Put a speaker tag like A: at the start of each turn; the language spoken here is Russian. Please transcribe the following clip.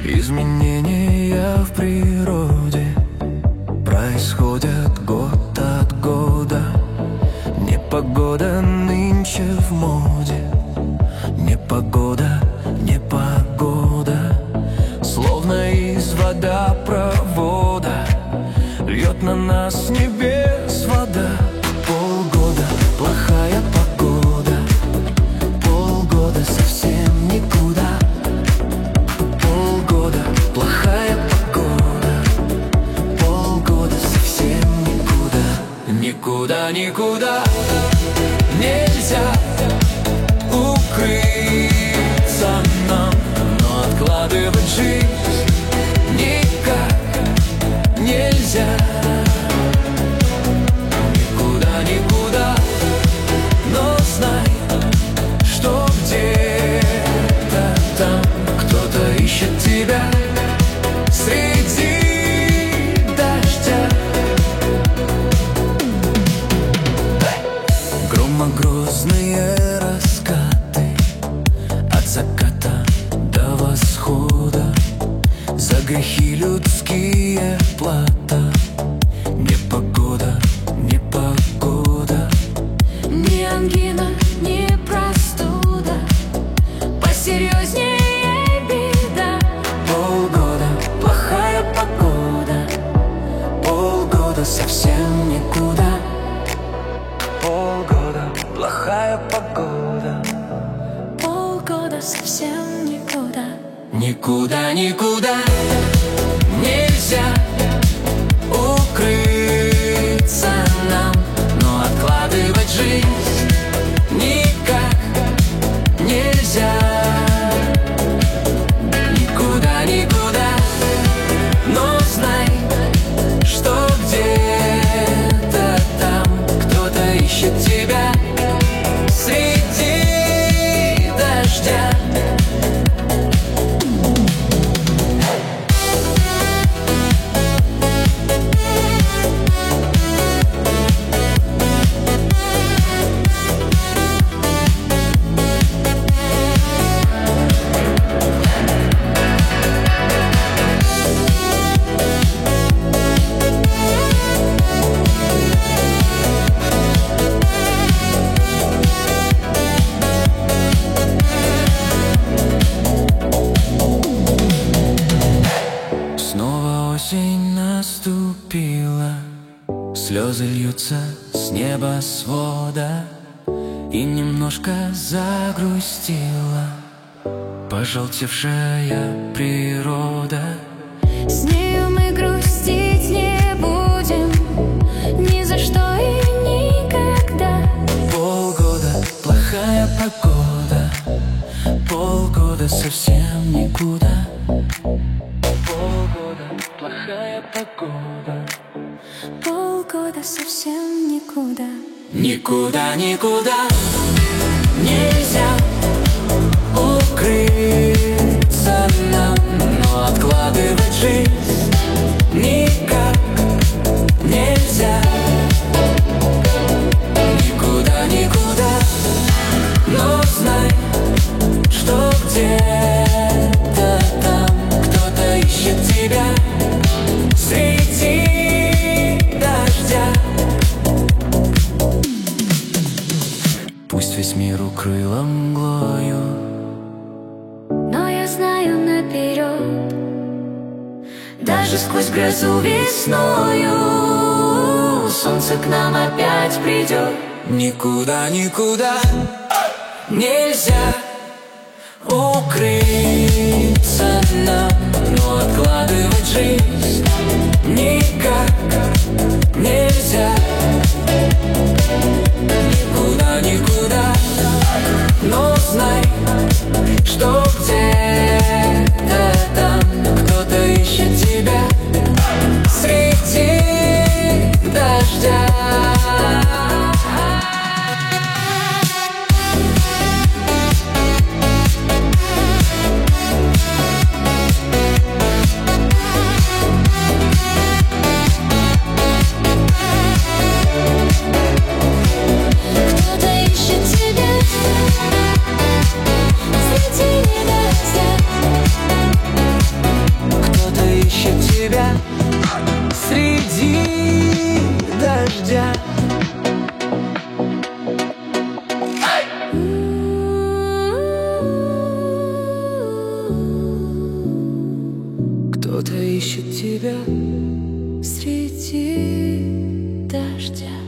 A: Изменения в природе происходят год от года. Непогода нынче в моде. Непогода, непогода, словно из водопровода льет на нас с небес вода. Полгода плохая погода, полгода совсем никуда. Полгода плохая погода, полгода совсем никуда. Никуда, никуда нельзя укрыться нам, но откладывать жизнь никак нельзя. Никуда, никуда, но знай, что где-то там кто-то ищет тебя среди дождя. Громогрозные раскаты от заката до восхода, за грехи людские плата. Непогода, непогода,
B: ни ангина, ни простуда, посерьезнее беда.
A: полгода плохая погода, полгода совсем никуда. Полгода плохая погода,
B: Полгода совсем никуда.
A: никуда, никуда нельзя укрыться нам, но откладывать жизнь никак нельзя. Никуда, никуда, но знай, что где-то там кто-то ищет тебя среди дождя. Снова осень наступила, слезы льются с небосвода, и немножко загрустила пожелтевшая природа.
B: С нею мы грустить не будем ни за что и никогда.
A: Полгода плохая погода, полгода совсем никуда. Полгода плохая погода,
B: Полгода совсем никуда.
A: никуда, никуда нельзя укрыться нам, но откладывать жизнь никак нельзя. Никуда, никуда, но знай, что где-то там кто-то ищет тебя среди дождя. Пусть весь мир укрыло мглою,
B: Но я знаю наперед, даже сквозь грозу весною солнце к нам опять придет.
A: никуда, никуда нельзя укрыться нам, но откладывать жизнь никак нельзя. Никуда, никуда, но знай, что где-то там кто-то ищет тебя среди дождя. Кто-то ищет тебя
B: Среди дождя.